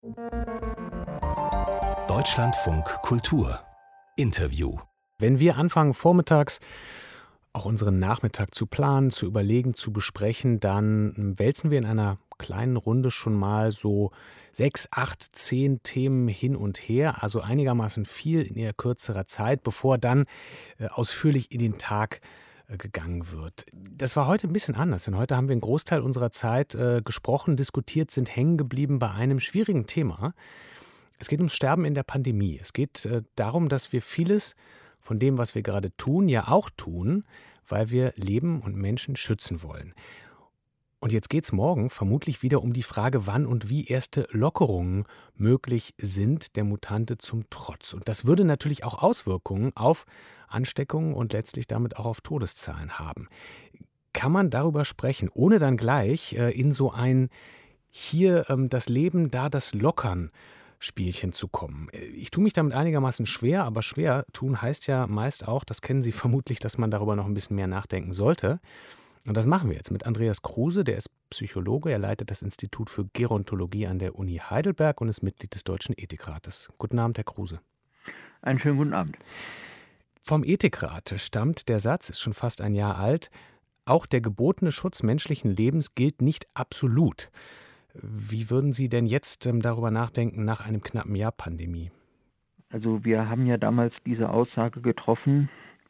Deutschlandfunk Kultur Interview. Wenn wir anfangen, vormittags auch unseren Nachmittag zu planen, zu überlegen, zu besprechen, dann wälzen wir in einer kleinen Runde schon mal so 6, 8, 10 Themen hin und her, also einigermaßen viel in eher kürzerer Zeit, bevor dann ausführlich in den Tag gegangen wird. Das war heute ein bisschen anders, denn heute haben wir einen Großteil unserer Zeit gesprochen, diskutiert, sind hängen geblieben bei einem schwierigen Thema. Es geht ums Sterben in der Pandemie. Es geht darum, dass wir vieles von dem, was wir gerade tun, ja auch tun, weil wir Leben und Menschen schützen wollen. Und jetzt geht es morgen vermutlich wieder um die Frage, wann und wie erste Lockerungen möglich sind, der Mutante zum Trotz. Und das würde natürlich auch Auswirkungen auf Ansteckungen und letztlich damit auch auf Todeszahlen haben. Kann man darüber sprechen, ohne dann gleich in so ein hier das Leben, da das Lockern Spielchen zu kommen? Ich tue mich damit einigermaßen schwer, aber schwer tun heißt ja meist auch, das kennen Sie vermutlich, dass man darüber noch ein bisschen mehr nachdenken sollte. Und das machen wir jetzt mit Andreas Kruse, der ist Psychologe, er leitet das Institut für Gerontologie an der Uni Heidelberg und ist Mitglied des Deutschen Ethikrates. Guten Abend, Herr Kruse. Einen schönen guten Abend. Vom Ethikrat stammt der Satz, ist schon fast ein Jahr alt, auch der gebotene Schutz menschlichen Lebens gilt nicht absolut. Wie würden Sie denn jetzt darüber nachdenken nach einem knappen Jahr Pandemie? Also wir haben ja damals diese Aussage getroffen,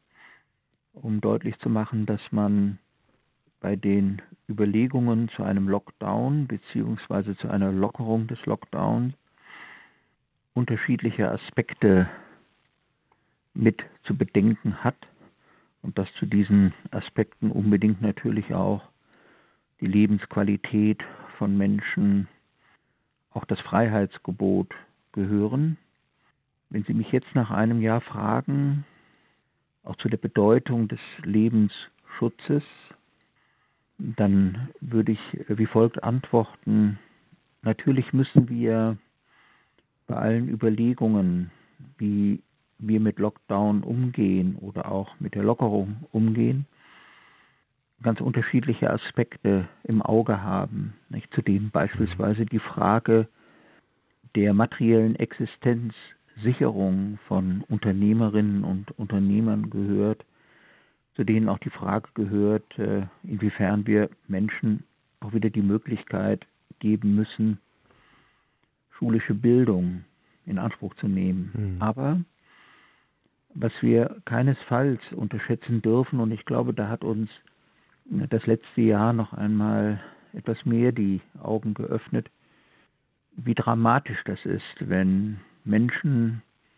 um deutlich zu machen, dass man bei den Überlegungen zu einem Lockdown bzw. zu einer Lockerung des Lockdowns unterschiedliche Aspekte mit zu bedenken hat und dass zu diesen Aspekten unbedingt natürlich auch die Lebensqualität von Menschen, auch das Freiheitsgebot gehören. Wenn Sie mich jetzt nach einem Jahr fragen, auch zu der Bedeutung des Lebensschutzes, dann würde ich wie folgt antworten: Natürlich müssen wir bei allen Überlegungen, wie wir mit Lockdown umgehen oder auch mit der Lockerung umgehen, ganz unterschiedliche Aspekte im Auge haben. Nicht? Zu denen beispielsweise die Frage der materiellen Existenzsicherung von Unternehmerinnen und Unternehmern gehört, zu denen auch die Frage gehört, inwiefern wir Menschen auch wieder die Möglichkeit geben müssen, schulische Bildung in Anspruch zu nehmen. Aber was wir keinesfalls unterschätzen dürfen, und ich glaube, da hat uns das letzte Jahr noch einmal etwas mehr die Augen geöffnet, wie dramatisch das ist, wenn Menschen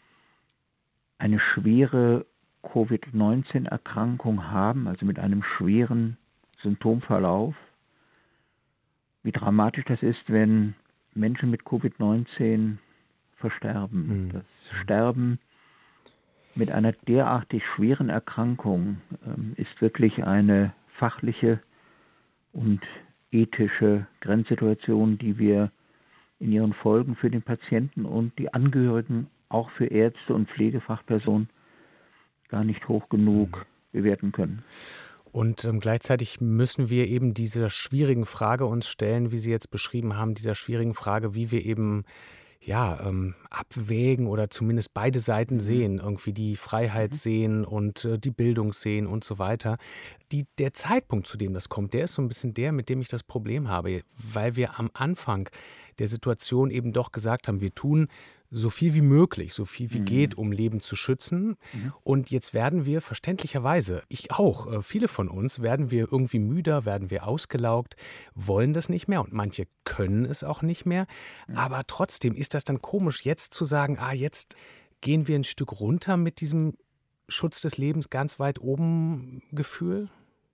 eine schwere Covid-19-Erkrankung haben, also mit einem schweren Symptomverlauf. Wie dramatisch das ist, wenn Menschen mit Covid-19 versterben. Das Sterben mit einer derartig schweren Erkrankung ist wirklich eine fachliche und ethische Grenzsituation, die wir in ihren Folgen für den Patienten und die Angehörigen, auch für Ärzte und Pflegefachpersonen, gar nicht hoch genug bewerten können. Und gleichzeitig müssen wir eben dieser schwierigen Frage uns stellen, wie Sie jetzt beschrieben haben, dieser schwierigen Frage, wie wir eben abwägen oder zumindest beide Seiten sehen, irgendwie die Freiheit sehen und die Bildung sehen und so weiter. Der Zeitpunkt, zu dem das kommt, der ist so ein bisschen der, mit dem ich das Problem habe, weil wir am Anfang der Situation eben doch gesagt haben, wir tun so viel wie möglich, so viel wie geht, um Leben zu schützen. Und jetzt werden wir verständlicherweise, ich auch, viele von uns, werden wir irgendwie müder, werden wir ausgelaugt, wollen das nicht mehr und manche können es auch nicht mehr. Aber trotzdem ist das dann komisch, jetzt zu sagen, jetzt gehen wir ein Stück runter mit diesem Schutz des Lebens ganz weit oben Gefühl?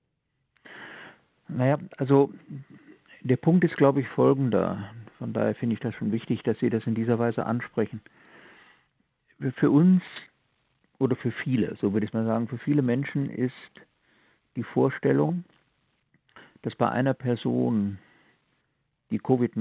Naja, also der Punkt ist, glaube ich, folgender. Von daher finde ich das schon wichtig, dass Sie das in dieser Weise ansprechen. Für uns oder für viele, so würde ich mal sagen, für viele Menschen ist die Vorstellung, dass bei einer Person die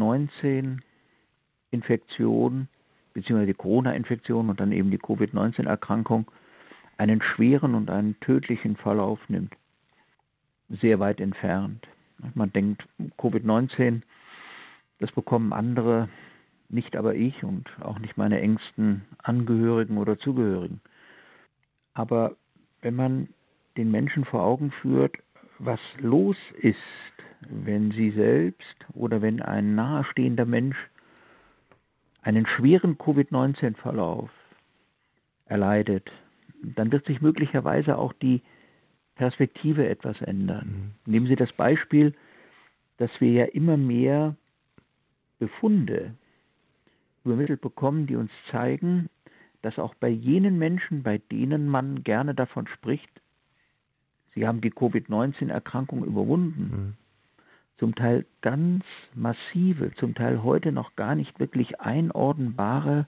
Covid-19-Infektion bzw. die Corona-Infektion und dann eben die Covid-19-Erkrankung einen schweren und einen tödlichen Verlauf nimmt. Sehr weit entfernt. Man denkt, Covid-19, das bekommen andere nicht aber ich und auch nicht meine engsten Angehörigen oder Zugehörigen. Aber wenn man den Menschen vor Augen führt, was los ist, wenn sie selbst oder wenn ein nahestehender Mensch einen schweren Covid-19-Verlauf erleidet, dann wird sich möglicherweise auch die Perspektive etwas ändern. Nehmen Sie das Beispiel, dass wir ja immer mehr Befunde übermittelt bekommen, die uns zeigen, dass auch bei jenen Menschen, bei denen man gerne davon spricht, sie haben die Covid-19-Erkrankung überwunden, zum Teil ganz massive, zum Teil heute noch gar nicht wirklich einordnbare,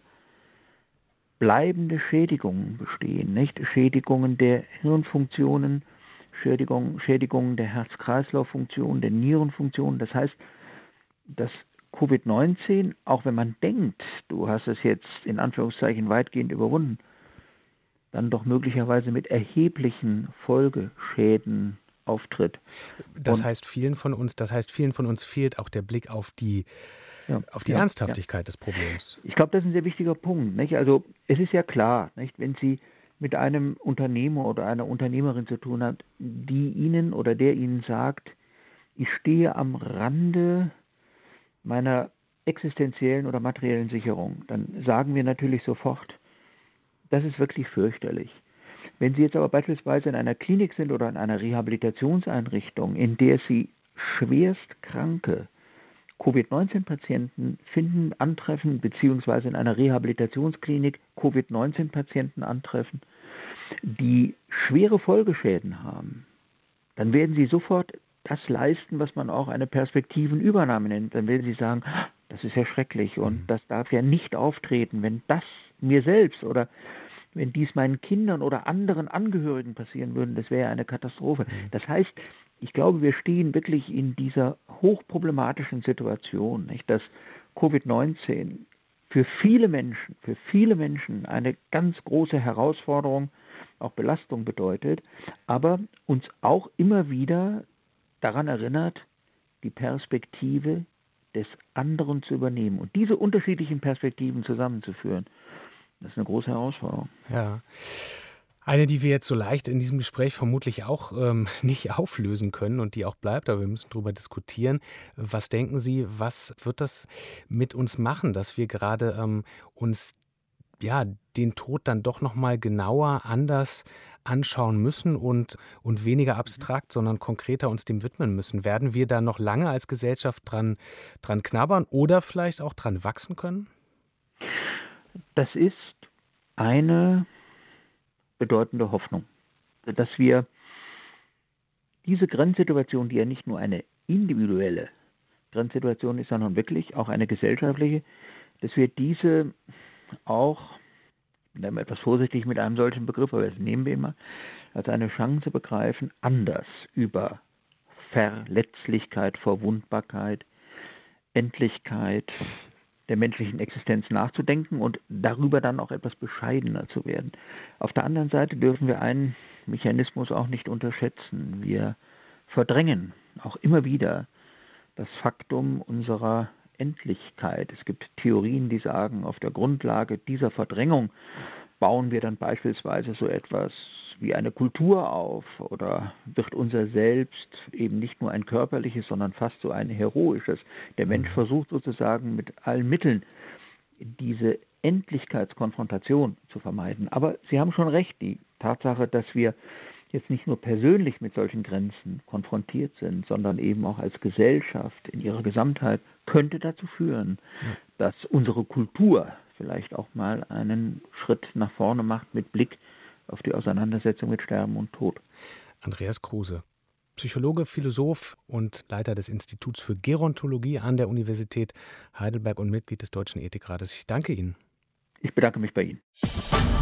bleibende Schädigungen bestehen, nicht? Schädigungen der Hirnfunktionen, Schädigungen der Herz-Kreislauf-Funktion, der Nierenfunktion. Das heißt, dass Covid-19, auch wenn man denkt, du hast es jetzt in Anführungszeichen weitgehend überwunden, dann doch möglicherweise mit erheblichen Folgeschäden auftritt. Das heißt, vielen von uns fehlt auch der Blick auf die Ernsthaftigkeit des Problems. Ich glaube, das ist ein sehr wichtiger Punkt. Nicht? Also es ist ja klar, nicht? Wenn Sie mit einem Unternehmer oder einer Unternehmerin zu tun haben, die Ihnen oder der Ihnen sagt, ich stehe am Rande meiner existenziellen oder materiellen Sicherung, dann sagen wir natürlich sofort, das ist wirklich fürchterlich. Wenn Sie jetzt aber beispielsweise in einer Klinik sind oder in einer Rehabilitationseinrichtung, in der Sie schwerst kranke Covid-19-Patienten antreffen, beziehungsweise in einer Rehabilitationsklinik Covid-19-Patienten antreffen, die schwere Folgeschäden haben, dann werden Sie sofort das leisten, was man auch eine Perspektivenübernahme nennt. Dann werden Sie sagen, das ist ja schrecklich und das darf ja nicht auftreten, wenn das mir selbst oder wenn dies meinen Kindern oder anderen Angehörigen passieren würde, das wäre ja eine Katastrophe. Das heißt, ich glaube, wir stehen wirklich in dieser hochproblematischen Situation, nicht, dass Covid-19 für viele Menschen eine ganz große Herausforderung, auch Belastung bedeutet, aber uns auch immer wieder daran erinnert, die Perspektive des anderen zu übernehmen und diese unterschiedlichen Perspektiven zusammenzuführen. Das ist eine große Herausforderung. Ja. Eine, die wir jetzt so leicht in diesem Gespräch vermutlich auch nicht auflösen können und die auch bleibt, aber wir müssen darüber diskutieren. Was denken Sie, was wird das mit uns machen, dass wir gerade uns den Tod dann doch noch mal genauer, anders anschauen müssen und weniger abstrakt, sondern konkreter uns dem widmen müssen? Werden wir da noch lange als Gesellschaft dran knabbern oder vielleicht auch dran wachsen können? Das ist eine bedeutende Hoffnung, dass wir diese Grenzsituation, die ja nicht nur eine individuelle Grenzsituation ist, sondern wirklich auch eine gesellschaftliche, dass wir diese auch, ich bin etwas vorsichtig mit einem solchen Begriff, aber das nehmen wir immer, als eine Chance begreifen, anders über Verletzlichkeit, Verwundbarkeit, Endlichkeit der menschlichen Existenz nachzudenken und darüber dann auch etwas bescheidener zu werden. Auf der anderen Seite dürfen wir einen Mechanismus auch nicht unterschätzen. Wir verdrängen auch immer wieder das Faktum unserer Endlichkeit. Es gibt Theorien, die sagen, auf der Grundlage dieser Verdrängung bauen wir dann beispielsweise so etwas wie eine Kultur auf oder wird unser Selbst eben nicht nur ein körperliches, sondern fast so ein heroisches. Der Mensch versucht sozusagen mit allen Mitteln diese Endlichkeitskonfrontation zu vermeiden. Aber Sie haben schon recht, die Tatsache, dass wir jetzt nicht nur persönlich mit solchen Grenzen konfrontiert sind, sondern eben auch als Gesellschaft in ihrer Gesamtheit, könnte dazu führen, dass unsere Kultur vielleicht auch mal einen Schritt nach vorne macht mit Blick auf die Auseinandersetzung mit Sterben und Tod. Andreas Kruse, Psychologe, Philosoph und Leiter des Instituts für Gerontologie an der Universität Heidelberg und Mitglied des Deutschen Ethikrates. Ich danke Ihnen. Ich bedanke mich bei Ihnen.